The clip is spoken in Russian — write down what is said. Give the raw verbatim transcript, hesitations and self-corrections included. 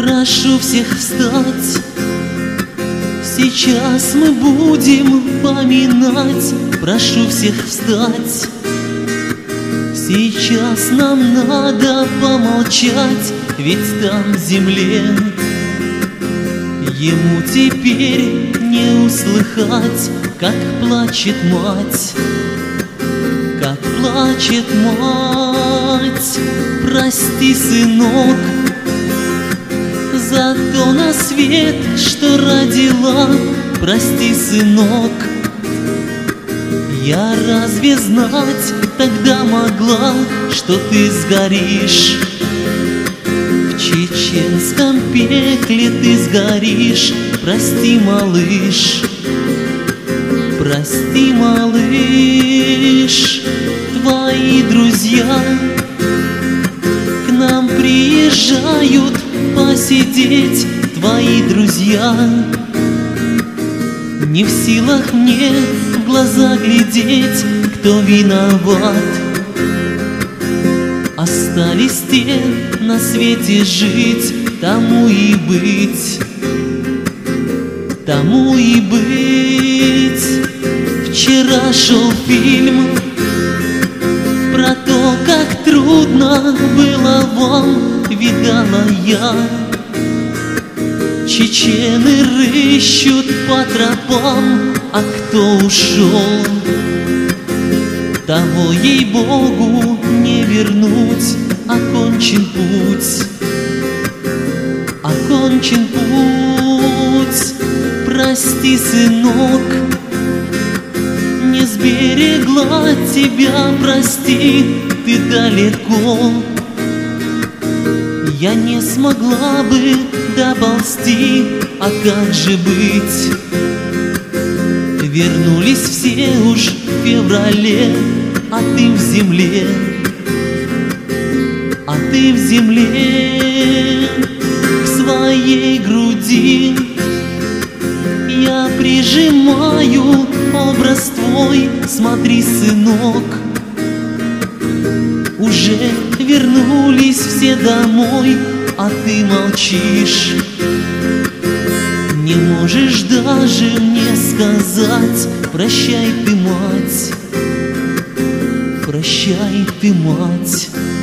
Прошу всех встать, сейчас мы будем поминать. Прошу всех встать, сейчас нам надо помолчать, ведь там в земле ему теперь не услыхать, как плачет мать, как плачет мать. Прости, сынок, за то на свет, что родила. Прости, сынок, я разве знать тогда могла, что ты сгоришь? В чеченском пекле ты сгоришь. Прости, малыш, прости, малыш. Твои друзья к нам приезжают посидеть. Твои друзья не в силах мне в глаза глядеть. Кто виноват? Остались те на свете жить, тому и быть, тому и быть. Вчера шел фильм про то, как трудно было вам, видала я. Чечены рыщут по тропам, а кто ушел, того, ей-богу, не вернуть. Окончен путь, окончен путь. Прости, сынок, не сберегла тебя, прости, ты далеко. Я не смогла бы доползти, а как же быть? Вернулись все уж в феврале, а ты в земле, а ты в земле. К своей груди я прижимаю образ твой. Смотри, сынок, уже вернулись все домой, а ты молчишь. Не можешь даже мне сказать: прощай ты, мать, прощай ты, мать.